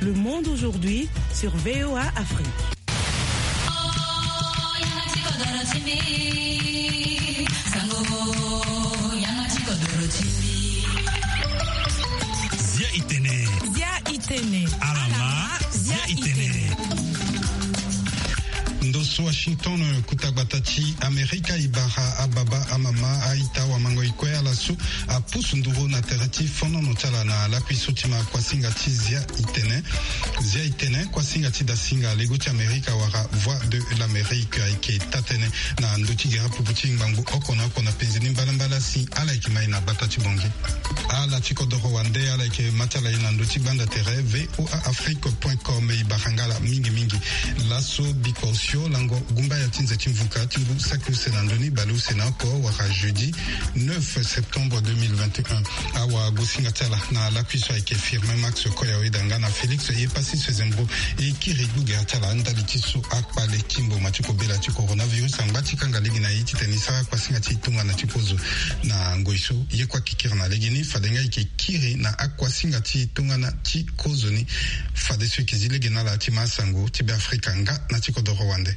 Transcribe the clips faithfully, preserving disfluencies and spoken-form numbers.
Le monde aujourd'hui sur V O A Afrique. Zia Itene. Zia Itene. Alama. Zia Itene. Ndoso Washington kutabatati Amerika ibara ababa amama aita wa mango ikwea lasu a pusunduro na terati fono notala na la kuisotima kwa singati Zia Itene. Zia Itene kwa singati da singa legoti Amerika wara voix de l'Amérique aike tatene na ndoti gira puputi mbangu okona okona penzini mbalambala si ala ikimai na batati bongi. Ala chiko doro wande ala ike matala ina ndoti banda tere v o a afrique point com ibarangala mingi mingi. Laso bikosio lango gumba ya tinze chimvuka timbu saku senandoni balu senako wara jeudi neuf septembre deux mille vingt et un awa gosinga tala na la kuiswa ike firme Max Koya Wedanga na Félix ye pasi sezembro e kirigu gatala ndaliti su akpale kimbo machiko bela chi coronavirus ambati kanga legi na iti tenisa kwa singa chitunga na chipozo na ngoiso ye kwa kikira na legini fadenga ike kiri na akwa singa chitunga na chikozoni fadesu kizile gena la tima sango tibe Afrika nga na chikodoro wande.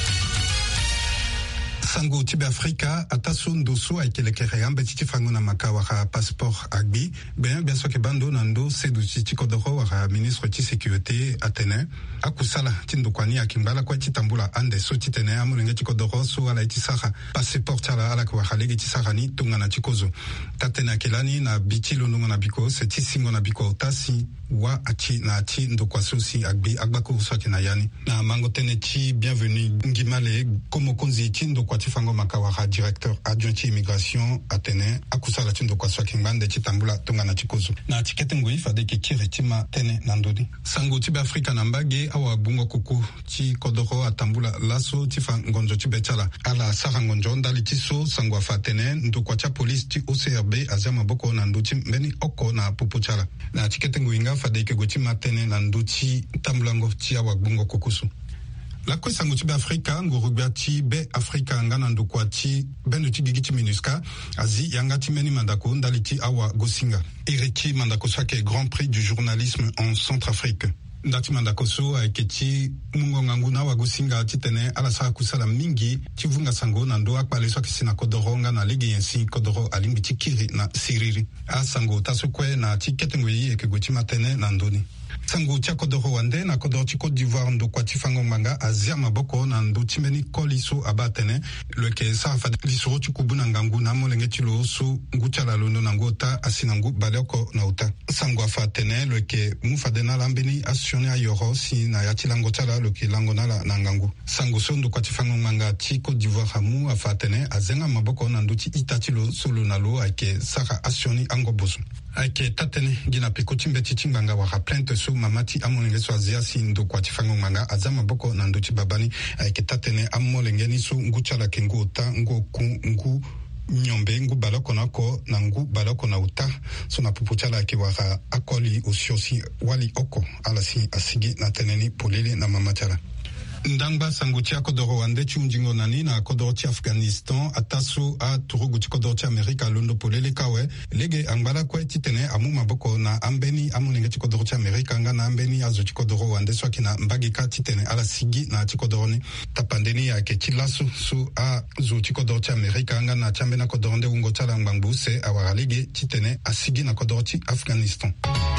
Sango tibe Afrika ataso ndoso aikelekere ambe titi frango na makawara passeport agbi ben bien so ke bando nando sedu titi kodoro wara ministre ti sécurité atene akusala tindo kwani akimbala kwa titambula ande so titene amulenge ti kodoro so ala itisaka passeport ala ala kwa halege tisaka ni tunga na tikozo tatena kelani na bitilo nunga na biko se tisingo na biko tasi wa achi na achi ndo kwa sosi agbi agbako so na yani na mango tene ti bienvenue ngimale komo konzi ti ndo kwa Tifango Makawara, directeur adjoint immigration Atene, akusala tindo kwa swaki mbande chitambula tunga na chikozo. Na tikete ngui fade ke kiritima tene nandodi. Sango tibe Afrika nambage awa bungo kuku chi kodoro atambula laso tifa ngonjo tibe chala. Ala sara ngonjo ndali tiso sango afatene ndo kwa cha police ti O C R B azama boko nanduti mbeni oko na pupu chala. Na tikete ngui nga fade ke gotima tene nanduti tambulango ti awa bungo kukusu. La kwesa ngutibe Afrika ngurugati be Afrika ngana ndokwati bendo tigigiti minuska azi yangati meni mandako ndaliti awa gosinga Eriki mandako sake Grand Prix du journalisme en Centrafrique ndati mandako so aiketi mungonga nguna wa gosinga titene ala sa kusala mingi tivunga sango nando akpale so kisina kodoronga na ligi yensi kodoro alimbi tikiri na siriri a sango tasukwe na tikete ngwi ekegoti matene nandoni sango tia kodoro wande na kodoro ti Côte d'Ivoire ndo kwa tifango manga azia maboko na ndo timeni koliso abatene leke safa lisoro ti kubuna ngangu na molenge ti lo so ngucha la londo na ngota asinangu baleko na uta sango afatene leke mufade na lambeni asione ayoro si na yati lango tala leke lango na la na ngangu sango so ndo kwa tifango manga ti Côte d'Ivoire hamu afatene azenga maboko na ndo ti itati lo solo na lo ake saka asione angoboso ake tatene gina pekoti mbeti timbanga waka plainte so mamati amolenge so azia si ndo kwa tifango manga azama boko na ndo babani ake tatene amolenge ni so ngucha la kengo ta ngo ku ngu nyombe ngu baloko nako na ngu baloko na uta so na pupuchala ke waka akoli usiosi wali oko ala si asigi na teneni polele na mamatala ndangba sangutia kodoro wande chunjingo nani na kodoro ti Afghanistan atasu a turugu ti kodoro ti Amerika londo polele kawe lege angbala kwe titene amu maboko na ambeni amunenge ti kodoro ti Amerika nga na ambeni azo ti kodoro wande so kina mbagika titene ala sigi na ti kodoro ni tapandeni ya ke ti lasu su a zo ti kodoro ti Amerika nga na chambe na kodoro nde ungo tala ngbangu se awara lege titene asigi na kodoro ti Afghanistan.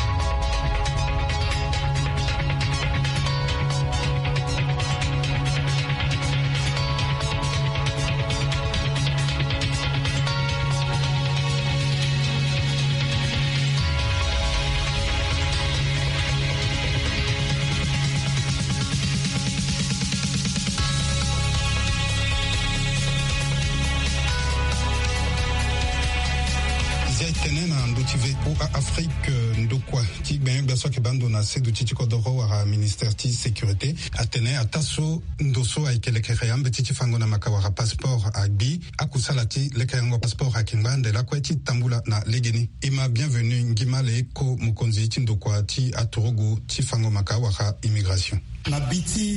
Afrique ndokwa ti ben beso ke bando na sedu ti kodoro wara ministère ti sécurité atene ataso ndoso aikelekere yambe ti fango na makawara passeport agbi akusala ti lekerengo passeport akimbande la kweti tambula na legeni ima bienvenue ngimale ko mukonzi ti ndokwa ti atorogo ti fango makawara immigration na biti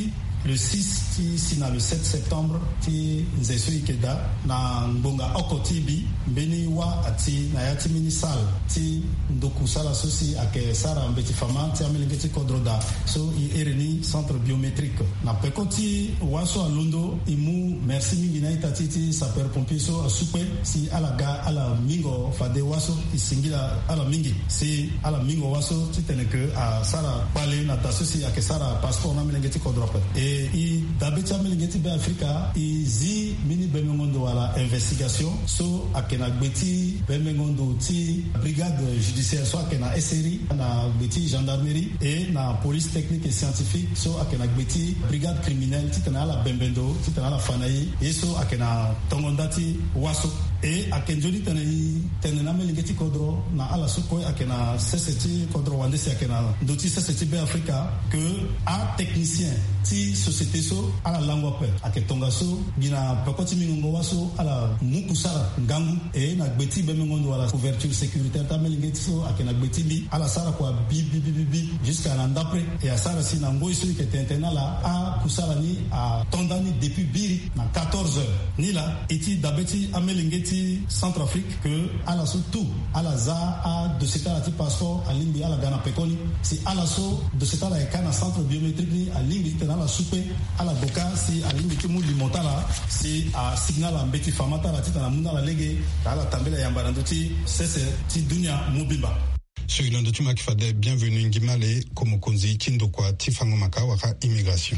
le six ti sina le sept septembre ti nzeso ikeda na ngbonga okotibi mbeni wa ati na yati minisal ti ndoku sala sosi ake sara mbeti fama ti amelingeti kodroda so i ereni centre biométrique na pekoti waso alundo imu merci mingi na itati ti saper pompier so asupe si alaga ala mingo fade waso isingila ala mingi si ala mingo waso ti teneke a sara pale na tasosi ake sara passeport na melingeti kodrope e i dabeti amelingeti be Afrika i zi mini bemengondo wala investigation so ake na gbeti bemengondo ti brigade judiciaire so ake na S R I na gbeti gendarmerie et na police technique et scientifique so ake na gbeti brigade criminelle ti tena ala bembendo ti tena ala fanayi e so ake na tongonda ti waso e ake njoli tena tena na melingeti kodro na ala soko ake na seseti kodro wandesi ake na ndoti seseti be Afrika que a technicien ti société so ala langwa pe ake tonga so bina pekoti mingongo waso ala mukusara ngangu e na gbeti bemengondo wala couverture sécuritaire ta melingeti so ake na gbeti bi ala sara kwa bi bi bi bi jusqu'à la ndapre e a sara si na ngoi so ke tentena la a kusala ni a tondani depuis biri na quatorze heures ni la eti dabeti amelingeti Centrafrique que ala so tout ala za a de ceta ti passeport a limbi ala gana pekoni si ala so de ceta la ekana centre biométrique ni a limbi tena la soupe ala boka si a limbi ti mu limotala si a signal a mbeti famata la tita na muna la lege ala tambela yamba ndo ti sese ti dunia mobimba. Sur Ilondo Tumakifade, bienvenue Ngimale Komokonzi Kindokwa Tifango Makawaka Immigration.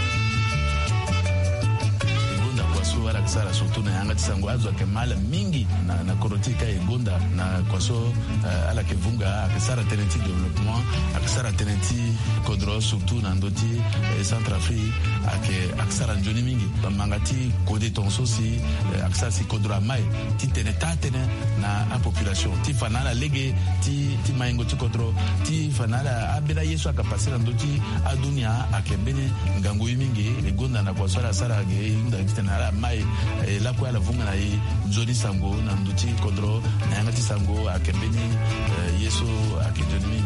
Wala kusara surtout na yanga tisango azo ke mala mingi na na korotika egonda na kwaso uh, ala ke vunga akisara tenenti développement akisara tenenti kodro surtout na ndoti eh, Centrafrique ake akisara njoni mingi bamangati kode tonso si eh, akisara si kodro mai ti teneta tene na a population ti fanala lege ti ti maingo ti kodro ti fanala abela yesu akapasira ndoti adunia akembene ngango mingi egonda na kwaso ala sara ge nda tena mai e la kwa la vunga na i nzoni sango na nduti kodro na yangati sango akembeni uh, yeso akejoni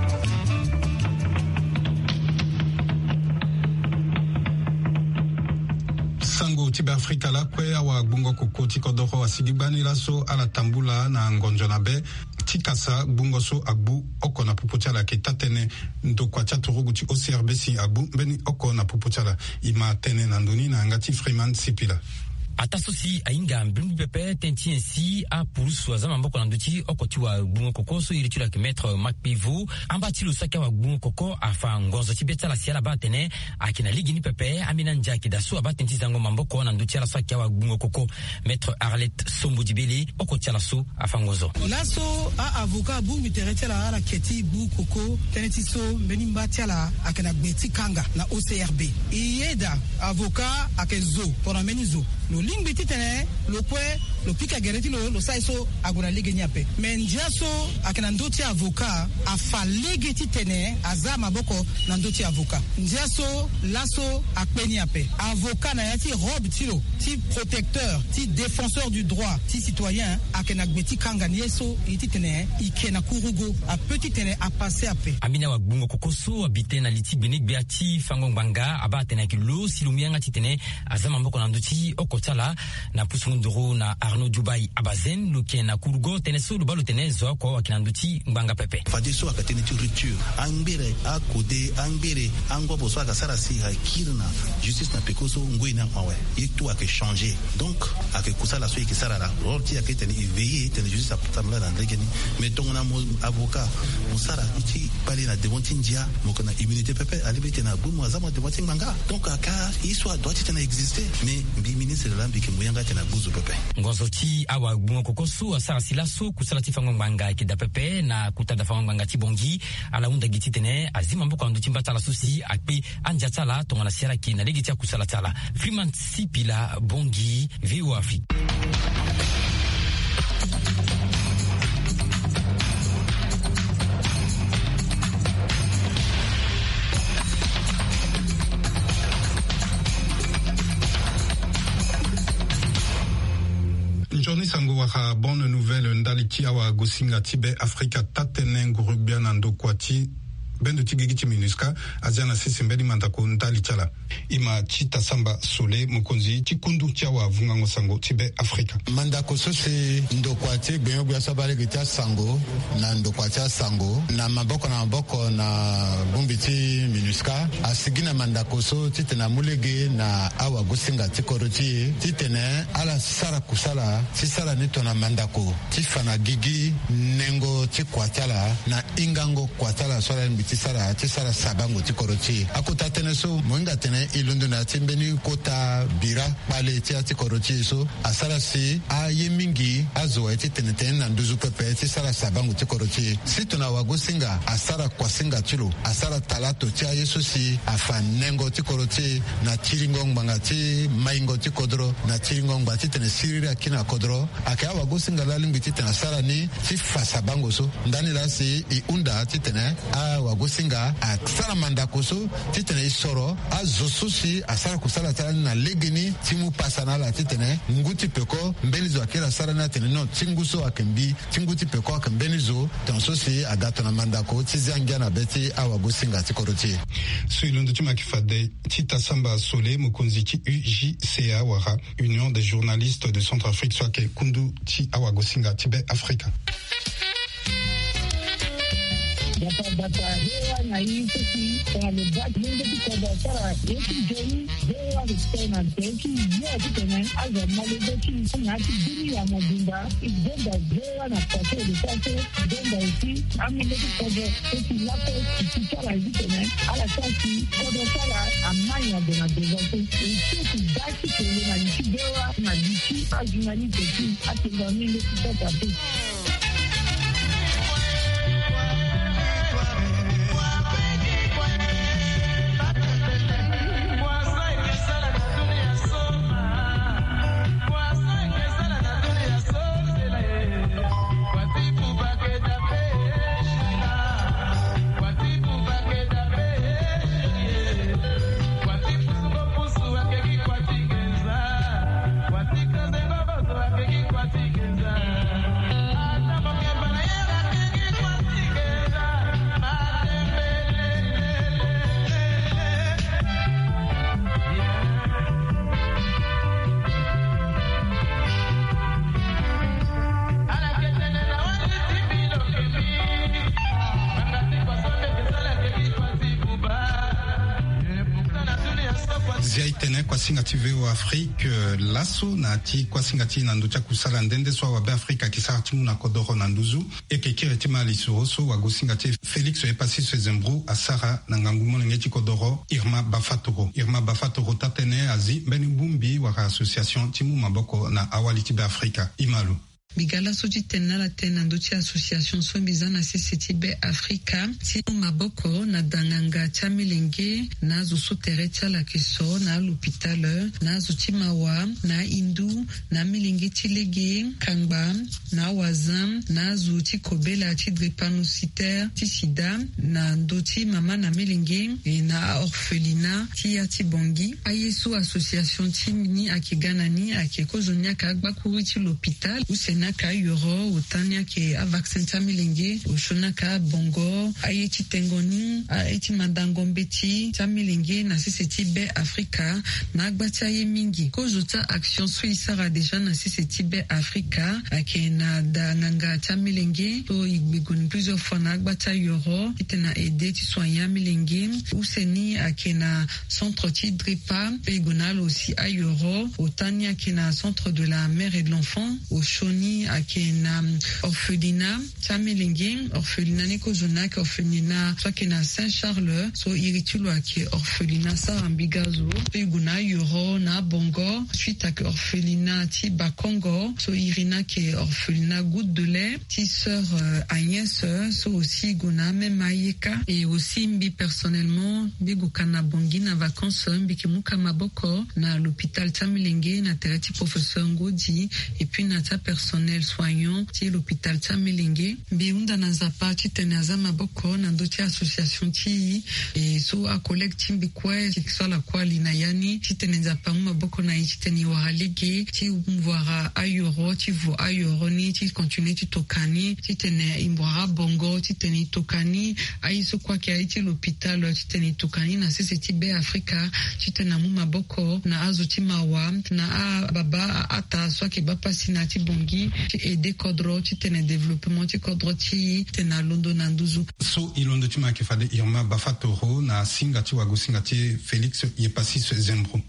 sango tibe Afrika la kwe awa bungo koko tikodoro asigibani laso ala tambula na ngonjona be tikasa bungo so agbu oko na pupuchala ke tatene ndokwa chaturugu ti O C R B si agbu beni oko na pupuchala ima tene na ndoni na ngati Freeman Sipila. Atasosi ainga mbimbi pepe tenti ainsi a pulsu azama mboko na nduti okoti wa bungo koko so iritura ke maître Macpivo ambati lo saka wa bungo koko afa ngonzo tibeta la siala batene akina ligi ni pepe amina njaki daso abatenti zango mamboko na nduti la saka wa bungo koko maître Arlette Sombo Dibeli okoti la so afa ngonzo laso a avocat bungu terete la ala keti bu koko teneti so menimba tiala akina gbeti kanga na O C R B ieda avocat akezo pona menizo lo lingbi titene lo kwe lo pika gereti lo lo saiso aguna lege nyape menjaso akina ndoti avocat afa lege titene azama boko na ndoti avocat njaso laso akpeni ape avocat na yati robe tilo ti protecteur ti défenseur du droit ti citoyen akena gbeti kanga nieso ititene ikena kurugo a petit tene a passer ape amina wa bungo kokoso abite na liti bene beati fango nganga abatena kilo silumianga titene azama mboko na ndoti okotala na pusungunduru na Arnaud Dubai abazen luke na kurugo teneso lubalo tenezo ko akinanduti mbanga pepe fadiso akatene ti rupture angere akode angere angwa boso akasara si hakirna justice na pekoso ngoina mawe yetu ake changer donc ake kusala so ikisara la roti aketene veiller tene justice aptamla na ndegeni mais donc na avocat musara iti pale na devonti ndia mokona immunité pepe alibete na bumu azama devonti mbanga donc aka histoire doit tena exister mais bi ministre de l'ambique muyanga tena buzu pepe ngozoti awa bungo kokosu asara silaso kusala tifango mbanga kida pepe na kutada fango mbanga tibongi ala unda giti tene azima mboko andu timba tala susi akpe anja tala tongana siara ki na legiti kusala tala Freeman Sipila bongi V O A Afrique. Journée sango waka bonne nouvelle ndaliki awa gosinga tibe Afrika tatene ngurubia na ndokwati bendo tigigi ti MINUSCA aziana sisi mbeni mandako ndali chala ima chita samba sole mukonzi chikundu tiawa vungango sango tibe Afrika mandako so se ndokwati gbenyo gwa sabale gitia sango na ndokwati sango na maboko na maboko na bumbiti MINUSCA asigina mandako so titena mulege na awa gosinga tikoroti titene ala sara kusala tisala nitona mandako tifana gigi nengo tikwatala na ingango kwatala sora mbitisara tisara sabango tikoroti akuta tene so mwenga tene ilundu na timbeni kota bira pale tia tikoroti so asara si aye mingi azo eti tene tene na nduzu pepe tisara sabango tikoroti situna wagosinga asara kwasinga tilo asara talato tia yeso si afa nengo tikoroti na tiringo mbangati maingo tikodro na tiringo mbati tene sirira kina kodro akaya wagosinga lalimbi titena sara ni tifa sabango so ndani la si iunda titene a wagosinga a sara mandako so titene isoro a zosusi a sara kusala tala na legeni timu pasana la titene nguti peko mbenizo akira sara na tene no tinguso akembi tinguti peko akembenizo tonso si agato na mandako tiziangia na beti a wagosinga tikoroti so ilundu tima kifade tita samba sole mukonzi ti U J C A wara Union des journalistes de Centrafrique soit ke kundu ti awagosinga tibe Afrika Data data hewa na hii sisi kwa lebaki mungu tikoda sara eki jeni hewa vitena teki ya vitena aza malebeki na hati dini ya mabunda izenda hewa na pake vitake denda isi amile tikoda eki lako kichara vitena ala sasi koda sara amanya dena dezante isi daki kele na nisi hewa na nisi ajunani teki atenga mile tikoda teki ziaitene kwa singati wa Afrique laso na ti kwa singati na ndocha kusala ndende so wa be Afrika kisara timu na kodoro na nduzu ekekire tima lisuroso wa gosingati Felix epasi sezembru asara na ngangumo ngeti kodoro Irma Bafatoro Irma Bafatoro tatene azi beni bumbi wa association timu maboko na awali tibe Afrika imalu Bigala soji tena la tena ndochi association sombiza na sisi be Afrika ti maboko na danganga chamilenge na zusu terecha la kiso na l'hôpital na zutimawa na indu na milenge tilege kangba na wazam na zuti kobela ti drépanocytaire ti sida na ndoti mama na milenge e na orphelinat ti ati bongi ayesu association ti mini akiganani akekozonia kagba kuri ti l'hôpital naka yoro utania ke a vaccin tamilenge ushonaka bongo ayeti tengoni ayeti madango mbeti tamilenge na siseti be Afrika na agbati aye mingi kozuta action suisara deja na siseti be Afrika ake na danganga tamilenge to igbegun plusieurs fois na agbati yoro itena aider ti soignant milenge useni ake na centre ti dripa pegonal aussi a yoro utania ke na centre de la mère et de l'enfant au Shoni ake na orphelinat tamilenge orphelinat neko zonak orphelinat so ake na Saint-Charles so iritulo ake orphelinat sa ambigazo iguna yoro na bongo suite ake orphelinat ti Bakongo so irina ke orphelinat Goutte de lait ti sœur euh, Agnès so aussi iguna même ayeka et aussi mbi personnellement bigo kana bongi na vacances mbiki muka maboko na l'hôpital tamilenge na tereti professeur Ngodi et puis na ta personne personnel soignant ti l'hôpital tsa Milenge biunda na nzapa ti tene aza maboko na ndo ti association ti e so a collègue ti mbikwe ti so la kwali na yani ti tene nzapa maboko na ti tene wara lege ti mvwara ayoro ti vo ayoro ni ti continue ti tokani ti tene imbwara bongo ti tene tokani ai so kwa ki ai ti l'hôpital ti tene tokani na C C T B Africa ti tene mu maboko na azo ti mawa na a baba ata so ke bapasi na ti bongi ti ede kodro ti tene développement ti kodro ti tene londo na nduzu so ilondo ti ma ke fade Irma Bafatoro na singa ti wago singa ti Félix Yepassis Zembro.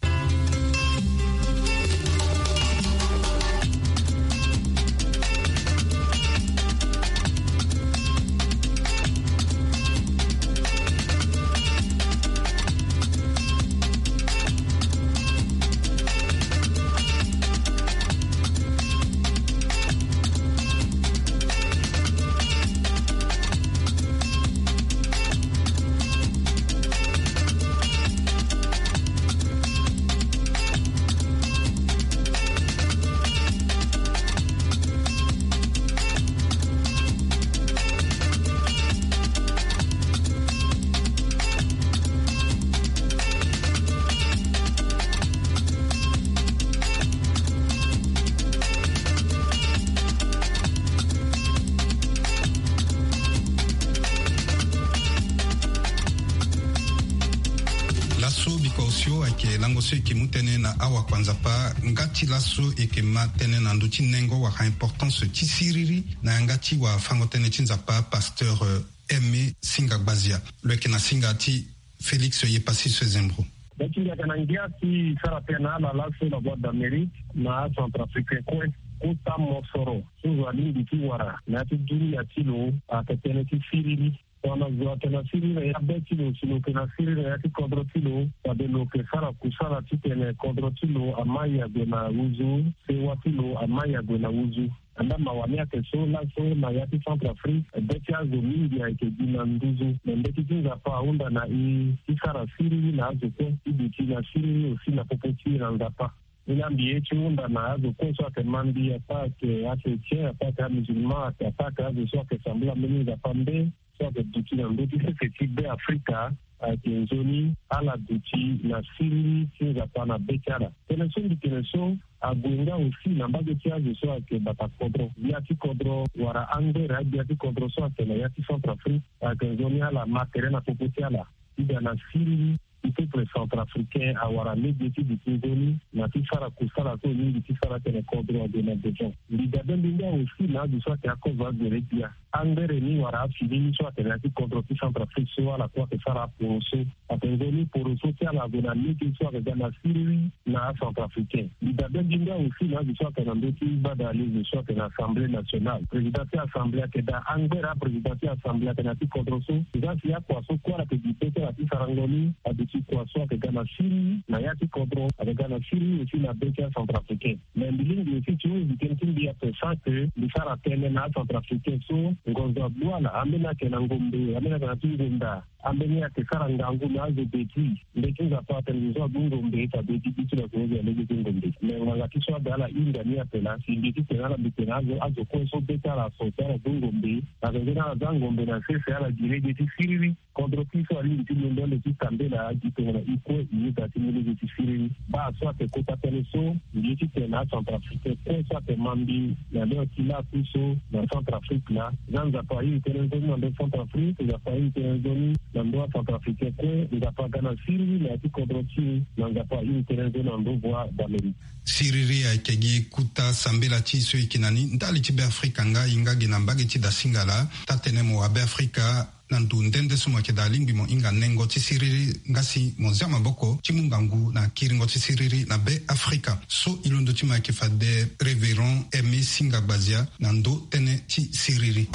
Langoso eke mutene na awa kwanza pa ngati laso eke matene na nduti nengo wa importance ti siriri na ngati wa fango tene tinza pa pasteur Aimé Singagbazia leke na singa ti Félix Yepassis Zembro. Dakinga kanangia ti sara pena la laso la voix d'Amérique na Centrafrique kwe kuta mosoro suzo alindi ti wara na ti duri atilo akatene ti siriri wana zuwa tena siriri ya betilo silo kena siriri ya ti kodro tilo wadelo ke sara kusara ti tene kodro tilo amaya gwena uzu sewa tilo amaya gwena uzu anda mawania ke so la so na ya ti Centrafrique beti azo mingi ya ike dina nduzu mbeti tinza pa unda na i sara siriri na azo ke ibiti na siriri osi na popoti na nzapa ina mbiyechi unda na azo kweso ake mandi atake ake che atake a musulman ake atake azo so ake sambula meni nzapa mbe so ake duti na mbeti C C T B Africa ake nzoni ala duti na siriri tinza pa na bekara tene so ndi tene so agwenga osi na mbago ti azo so ake bata kodro yati kodro wara angera yati kodro so ake na yati Centrafrique ake nzoni ala matere na popoti ala ida na siriri le peuple centrafricain a wara médiéti du Tizoni na tisara kusara to ni tisara tene kodro de na dejon lidaden binga aussi na du soit ya kova de redia angere ni wara fili soit tene ti kodro ti Centrafrique so ala kwa sara poroso atengoni poroso ti ala de na médiéti soit de na siri na centrafricain lidaden binga aussi na du soit tene ndoti badali du soit tene assemblée nationale président de assemblée ke da angera président de assemblée tene ti kodro so zasi ya kwa so kwa la ke dipete la ti sarangoni kwa so ke gana siri na yati kodro ake gana siri aussi na bekia centrafricain mais mbilingi aussi tu veux dire que il y a ça que li sara tene na centrafricain so ngozo bwana amena ke na ngombe amena ke na tungunda amena ke sara ngangu na zo beti ndekinga pa tene zo ngombe ta beti bitu na kuweza lege ngombe mais nganga kiswa dala inda ni apela sindi tena la bitena zo azo ko so beta la so tera ngombe na ngena na ngombe na sese ala direge ti siri kodro kiso ali ti ndole ti kambela tena iko yida timile ti siri ba so ate kota teleso nditi tena Centrafrique so ate mambi na leo kila kuso na Centrafrique la zanza pa hii tena zoni na Centrafrique za pa hii tena zoni na ndo Centrafrique kwe za pa gana siri na ti kodrochi na za pa hii tena zoni na ndo voix d'Amérique siriri ya kegi kuta sambela ti so ikinani ndali ti be Afrika nga inga gina mbagi ti da singala tatene mo abe Afrika nandu ndende sumo ke dalingi mo inga nengo ti siriri ngasi mo zama boko ti mungangu na kiringo ti siriri na be Afrika so ilondo ti ma ke fade révérend Aimé Singagbazia nando tene ti siriri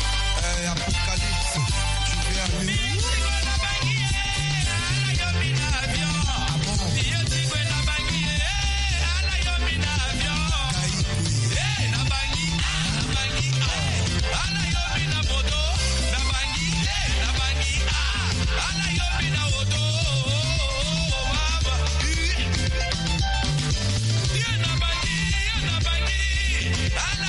euh, Apocalypse tu viens Ah!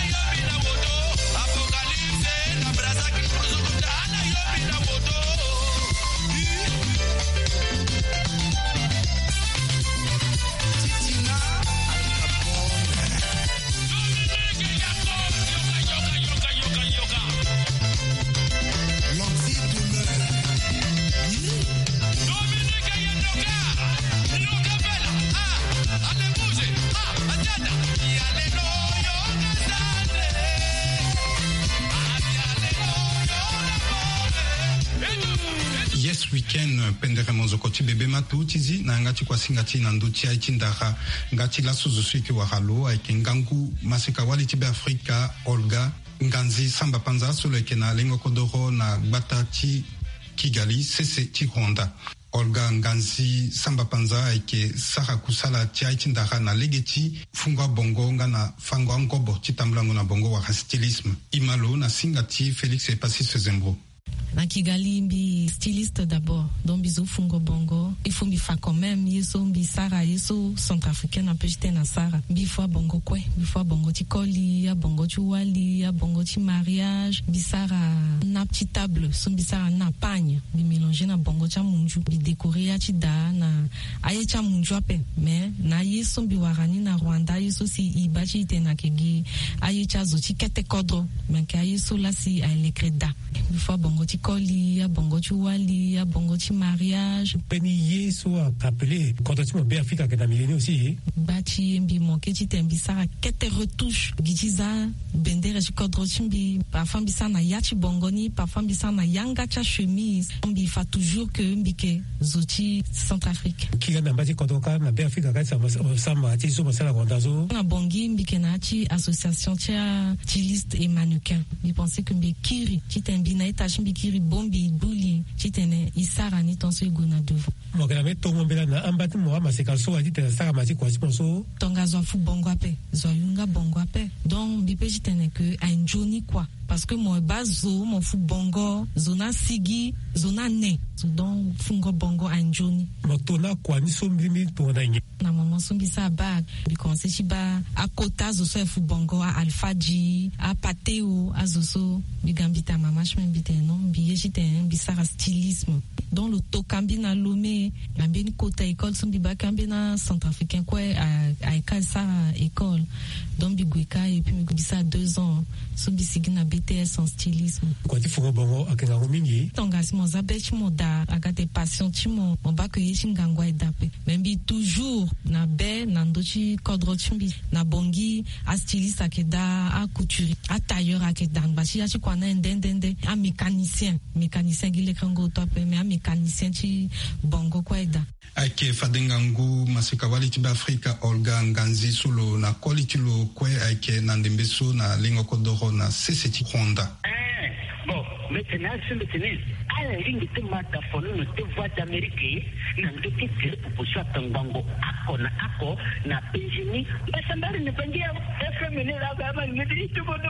weekend pendere mozokoti bebe matu tizi na ngati kwa singati na nduti ya itindara ngati la suzusuiki wa halo aike ngangu masika wali tibe Afrika Olga Nganzi Samba Panza solo eke na lengo kodoro na gbata ti Kigali sese ti Rwanda. Olga Nganzi Samba Panza aike Sara Kusala ti itindara na legeti fungwa bongo nga na fangwa ngobo ti tambulango na bongo wa stylisme. Imalo na singati Félix Epasi Sezembro. Na Kigali mbi styliste d'abord donc bizo fungo bongo il faut mi fa quand même yeso mbi Sara yeso centrafricaine un peu j'étais na Sara bi fois bongo kwe bi fois bongo ti koli ya bongo ti wali ya bongo ti mariage bi Sara na petit table so bi Sara na pagne bi mélanger na bongo cha munju bi décorer ya ti da na aye cha munju ape mais na yeso mbi warani na Rwanda yeso si iba ti te na kegi aye cha zo ti kete kodro mais ka yeso la si ay le kreda bi fois bongo ti koli ya bongo ti wali ya bongo ti mariage peni yeso a appelé quand tu m'as Afrika que na millénaire aussi bati mbi moke ti tembi Sara kete retouche gijiza bendere ti kodro ti mbi parfois mbi Sara na ya ti bongo ni parfois mbi Sara na yanga cha chemise mbi fa toujours que mbi ke zo ti Centrafrique ki na mbati kodro ka na Afrika ka sa ma ti so masala Rwanda zo na bongi mbi ke na ti association ti styliste et mannequin mbi pensais que mbi kiri ti tembi na etache mbi kiri bombi buli chitene isara ni tonso iguna devo mo kana me tongo mbela na ambati mo amaseka so ati te sara mati kwa siponso tonga zo fu bongo ape zo yunga bongo ape donc bi pe chitene que a njoni quoi parce que moi bazo mon fu bongo zona sigi zona ne so donc fungo bongo a njoni mo tona kwa ni so mbimi to na nyi na maman so mbisa ba bi konse chi ba a kota zo so fu bongo a alfaji a pateo a zo so bi gambita mama chme mbite non bi chite bi sara stylisme dans le tokambi na lomé la ben kota école so bi ba kambi na centrafricain quoi a a école ça école donc bi gweka et puis bi ça deux ans so bi sigina B T S en stylisme quoi ti fungo bongo akenga mingi tonga si mo zabechi mo da agate passion ti mo mo ba ke yeshi ngangwa edape même bi toujours na be na ndochi kodro chimbi na bongi a styliste akeda a couturier a tailleur akeda ngbashi ya chi kwana ndendende a mécanicien mécanicien gile kango top mais a mécanicien ti bongo kwa eda ake fadengangu masika wali ti Afrika Olga Nganzi solo na quality lo kwe ake na ndembeso na lingo kodoro na sese ti Rwanda. Eh bon maintenant c'est maintenant à la ligne de mataphone de voix d'Amérique na ndoki tele proposition tangango ako na ako na penjini basambari ne pangia F M ne la ba ma ne di to bodo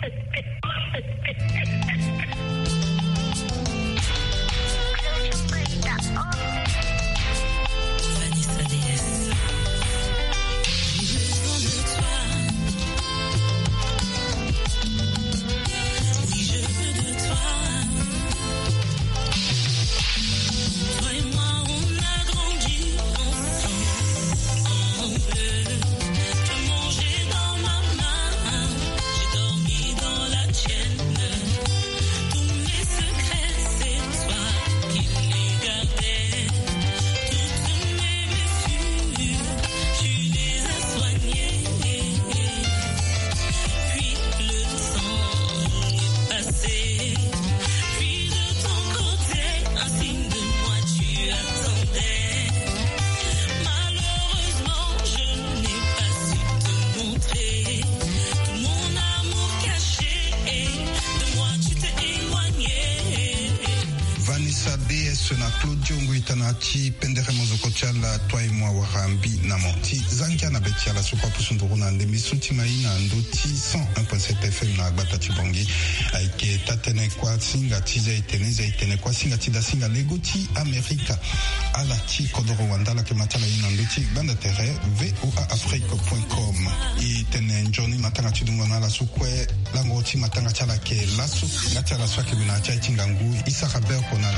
na Claudio Nguitanachi pendere mozokochala twai mwa warambi na monti zankia na betia la sukwa pusunduru na ndemi suti maina ndoti cent un point sept F M na agbata tibongi aike tatene kwa singa tiza itene za itene kwa singa tida singa legoti Amerika ala ti kodoro wandala ke matala ina ndoti banda tere v o a afrique point com itene njoni matanga tidunga na la sukwe lango ti matanga chala ke laso ngati ala swake bina cha itingangu isa kaber konala.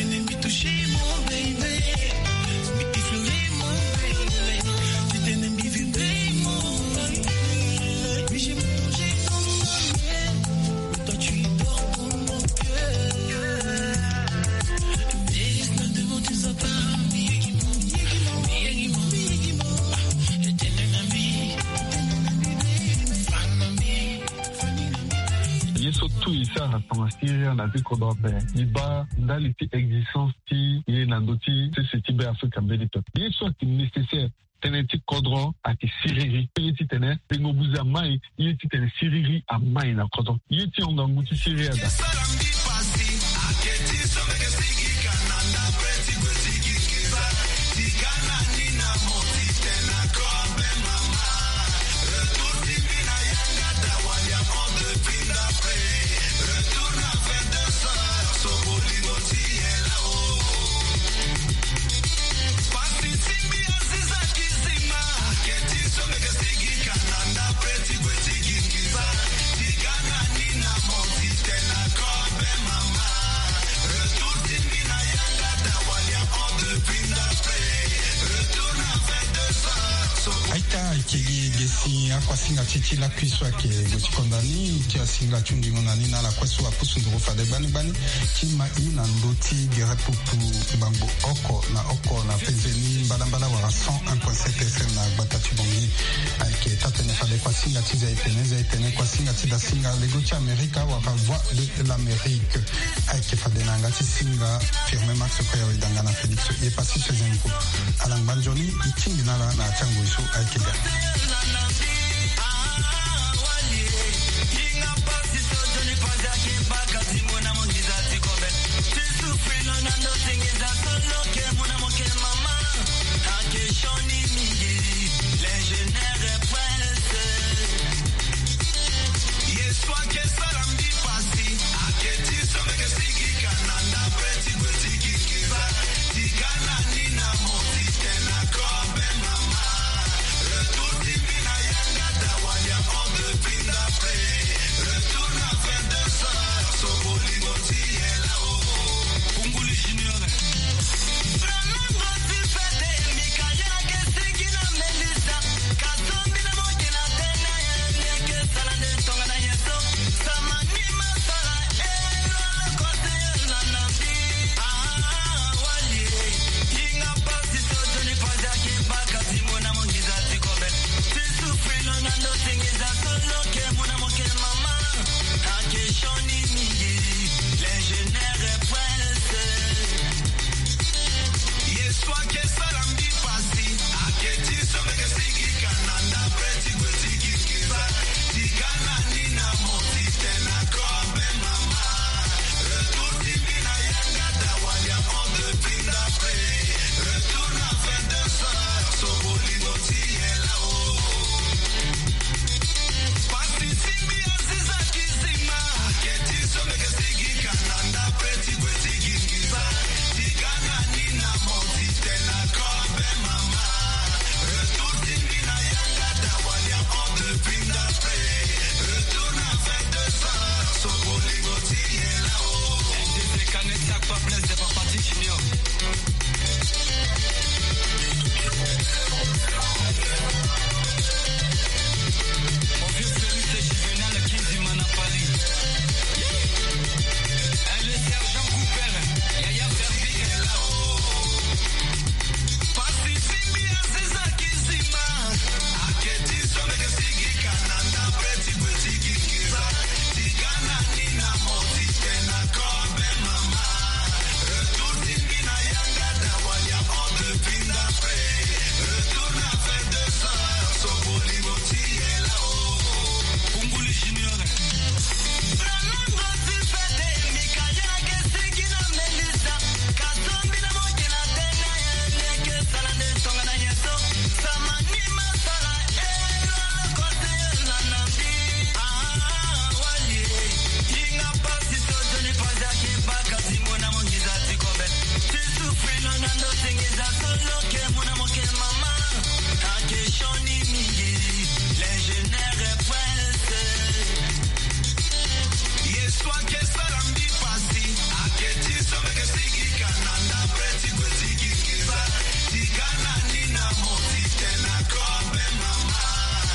Toucher mon baby, mais effleurer mon baby, tu t'es même surtout isara tonga Syria na ziko dobe iba ndali ti existence ti ye na ndoti se ti be Afrika mbelito ye soit nécessaire teneti kodro ati siriri yeti tene ngobuza mai yeti tene siriri a mai na kodro yeti onga nguti Syria da gesi akwasinga chichi la kwiswa ke gochi kondani ki asinga chungi ngonani na la kweswa pusunduru fade bani bani chima ina ndoti gere pupu bambo oko na oko na penzeni mbala wara cent un virgule sept F M na batati bongi ke tatene fade kwasinga tiza itene za itene kwasinga tida singa legochi Amerika wara voix de l'Amérique ke fade nanga singa firme max ko yawe dangana Felix e pasi se zempo alang banjoni itingi na la na chango iso aikeda Look